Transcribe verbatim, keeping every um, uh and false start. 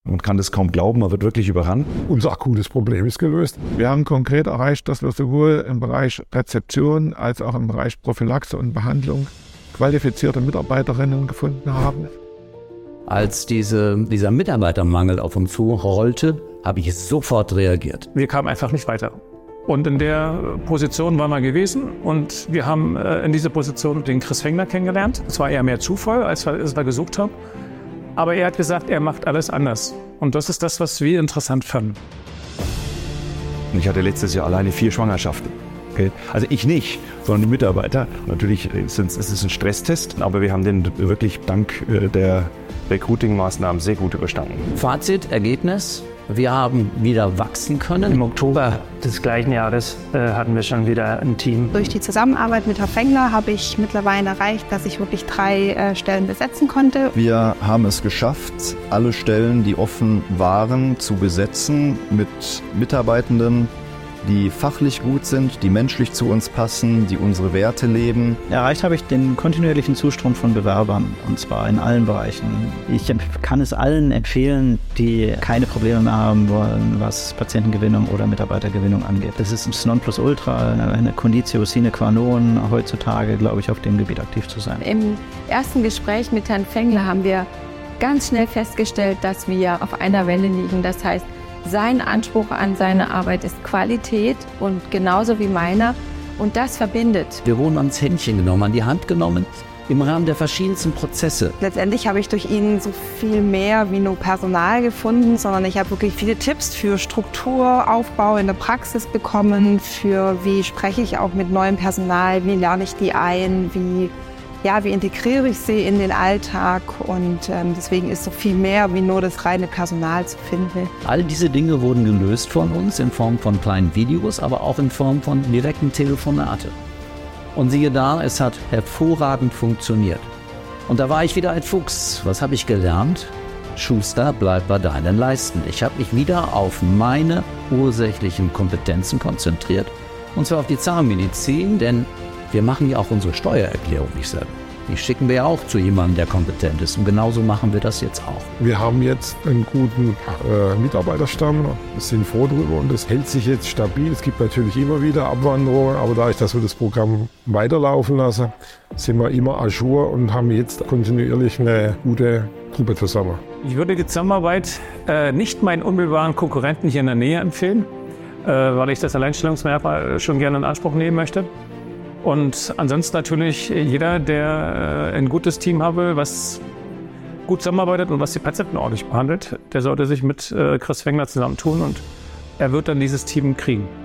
Man kann das kaum glauben, man wird wirklich überrannt. Unser akutes Problem ist gelöst. Wir haben konkret erreicht, dass wir sowohl im Bereich Rezeption als auch im Bereich Prophylaxe und Behandlung qualifizierte Mitarbeiterinnen gefunden haben. Als diese, dieser Mitarbeitermangel auf uns zurollte, habe ich sofort reagiert. Wir kamen einfach nicht weiter. Und in der Position waren wir gewesen und wir haben äh, in dieser Position den Chris Fengler kennengelernt. Es war eher mehr Zufall, als wir, als wir gesucht haben. Aber er hat gesagt, er macht alles anders. Und das ist das, was wir interessant fanden. Ich hatte letztes Jahr alleine vier Schwangerschaften. Okay. Also ich nicht, sondern die Mitarbeiter. Natürlich ist es ein Stresstest, aber wir haben den wirklich dank der Recruiting-Maßnahmen sehr gut überstanden. Fazit, Ergebnis, wir haben wieder wachsen können. Im Oktober des gleichen Jahres äh, hatten wir schon wieder ein Team. Durch die Zusammenarbeit mit Herrn Fengler habe ich mittlerweile erreicht, dass ich wirklich drei äh, Stellen besetzen konnte. Wir haben es geschafft, alle Stellen, die offen waren, zu besetzen mit Mitarbeitenden, die fachlich gut sind, die menschlich zu uns passen, die unsere Werte leben. Erreicht habe ich den kontinuierlichen Zustrom von Bewerbern, und zwar in allen Bereichen. Ich kann es allen empfehlen, die keine Probleme mehr haben wollen, was Patientengewinnung oder Mitarbeitergewinnung angeht. Das ist das Nonplusultra, eine Conditio sine qua non, heutzutage, glaube ich, auf dem Gebiet aktiv zu sein. Im ersten Gespräch mit Herrn Fengler haben wir ganz schnell festgestellt, dass wir auf einer Welle liegen. Das heißt, sein Anspruch an seine Arbeit ist Qualität und genauso wie meiner. Und das verbindet. Wir wurden ans Händchen genommen, an die Hand genommen, im Rahmen der verschiedensten Prozesse. Letztendlich habe ich durch ihn so viel mehr wie nur Personal gefunden, sondern ich habe wirklich viele Tipps für Strukturaufbau in der Praxis bekommen, für wie spreche ich auch mit neuem Personal, wie lerne ich die ein, wie Ja, wie integriere ich sie in den Alltag, und ähm, deswegen ist so viel mehr wie nur das reine Personal zu finden. All diese Dinge wurden gelöst von uns in Form von kleinen Videos, aber auch in Form von direkten Telefonate. Und siehe da, es hat hervorragend funktioniert. Und da war ich wieder ein Fuchs. Was habe ich gelernt? Schuster, bleib bei deinen Leisten. Ich habe mich wieder auf meine ursächlichen Kompetenzen konzentriert, und zwar auf die Zahnmedizin, denn wir machen ja auch unsere Steuererklärung nicht selber. Die schicken wir ja auch zu jemandem, der kompetent ist. Und genauso machen wir das jetzt auch. Wir haben jetzt einen guten äh, Mitarbeiterstamm, sind froh drüber, und das hält sich jetzt stabil. Es gibt natürlich immer wieder Abwanderungen, aber da ich das wir das Programm weiterlaufen lassen, sind wir immer à jour und haben jetzt kontinuierlich eine gute Truppe zusammen. Ich würde die Zusammenarbeit äh, nicht meinen unmittelbaren Konkurrenten hier in der Nähe empfehlen, äh, weil ich das Alleinstellungsmerkmal schon gerne in Anspruch nehmen möchte. Und ansonsten natürlich jeder, der ein gutes Team haben will, was gut zusammenarbeitet und was die Patienten ordentlich behandelt, der sollte sich mit Chris Fengler zusammentun, und er wird dann dieses Team kriegen.